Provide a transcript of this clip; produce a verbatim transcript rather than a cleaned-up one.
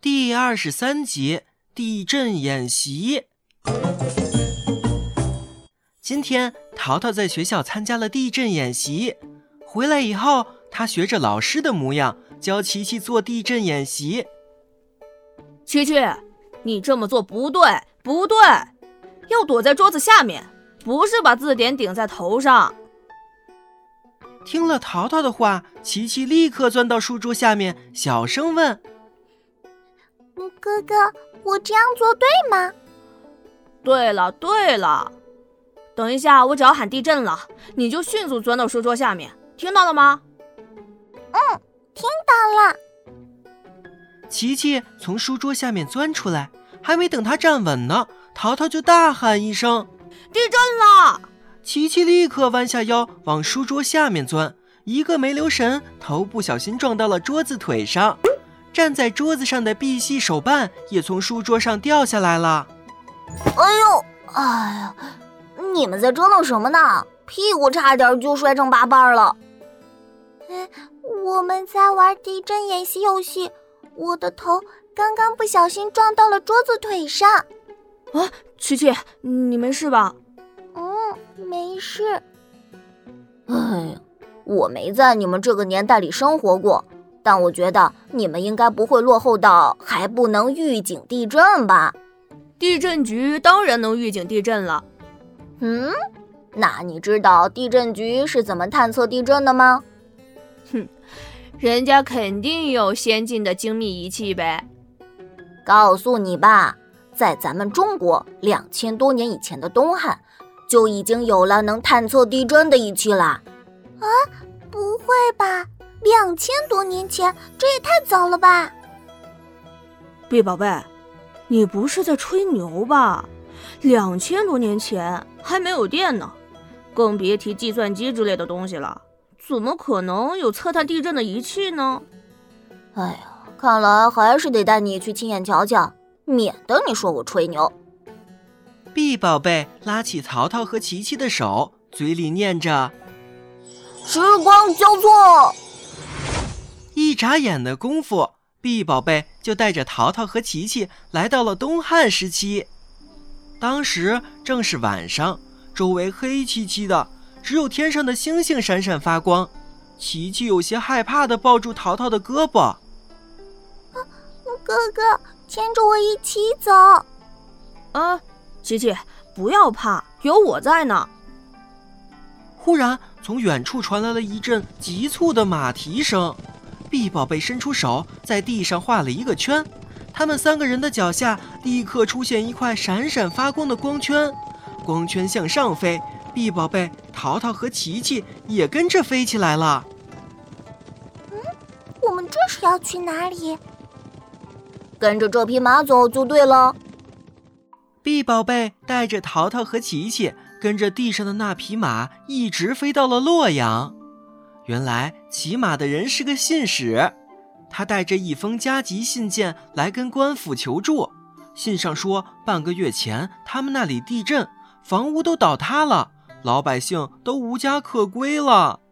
第二十三集地震演习。今天淘淘在学校参加了地震演习，回来以后他学着老师的模样教琪琪做地震演习。 琪琪，你这么做不对不对，要躲在桌子下面，不是把字典顶在头上。 听了淘淘的话，琪琪立刻钻到书桌下面，小声问： 哥哥，我这样做对吗？ 对了对了，等一下我只要喊地震了，你就迅速钻到书桌下面，听到了吗？ 嗯，听到了。 琪琪从书桌下面钻出来，还没等他站稳呢，淘淘就大喊一声： 地震了！ 琪琪立刻弯下腰往书桌下面钻，一个没留神，头不小心撞到了桌子腿上。站在桌子上的碧玺手办也从书桌上掉下来了。 哎呦，哎呀，你们在折腾什么呢？屁股差点就摔成八瓣了。嗯，我们在玩地震演习游戏，我的头刚刚不小心撞到了桌子腿上。 啊，琪琪，你没事吧？ 嗯，没事。哎呀，我没在你们这个年代里生活过，但我觉得你们应该不会落后到还不能预警地震吧？ 地震局当然能预警地震了。 嗯，那你知道地震局是怎么探测地震的吗？ 哼，人家肯定有先进的精密仪器呗。 告诉你吧，在咱们中国两千多年以前的东汉就已经有了能探测地震的仪器啦。啊，不会吧？两千多年前，这也太早了吧？ 碧宝贝，你不是在吹牛吧？两千多年前还没有电呢，更别提计算机之类的东西了，怎么可能有测探地震的仪器呢？ 哎呀，看来还是得带你去亲眼瞧瞧，免得你说我吹牛。 碧宝贝拉起淘淘和琪琪的手，嘴里念着： 时光交错。 一眨眼的功夫，碧宝贝就带着淘淘和琪琪来到了东汉时期。当时正是晚上，周围黑漆漆的，只有天上的星星闪闪发光。琪琪有些害怕地抱住淘淘的胳膊：啊， 哥哥，牵着我一起走。 啊，琪琪，不要怕，有我在呢。 忽然从远处传来了一阵急促的马蹄声，碧宝贝伸出手在地上画了一个圈，他们三个人的脚下立刻出现一块闪闪发光的光圈，光圈向上飞，碧宝贝、淘淘和琪琪也跟着飞起来了。 嗯，我们这是要去哪里？跟着这匹马走就对了。 碧宝贝带着淘淘和琪琪跟着地上的那匹马一直飞到了洛阳。原来骑马的人是个信使，他带着一封加急信件来跟官府求助。信上说半个月前他们那里地震，房屋都倒塌了，老百姓都无家可归了。